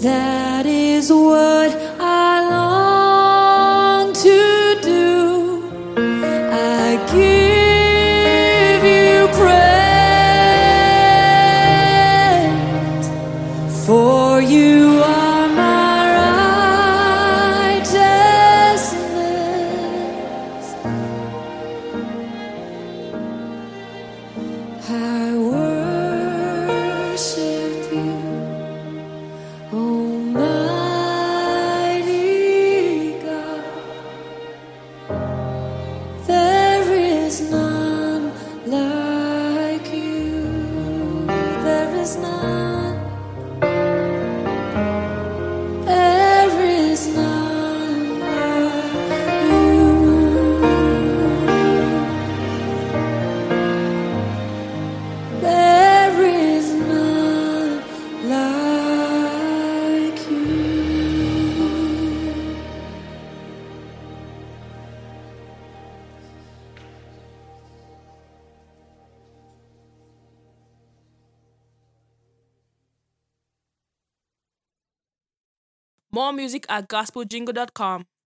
That is what I long to do. I give you praise, for you are my righteousness. I worship you, Almighty God. There is none like you. There is none. There is none like you. There is none like you. More music at gospeljingle.com.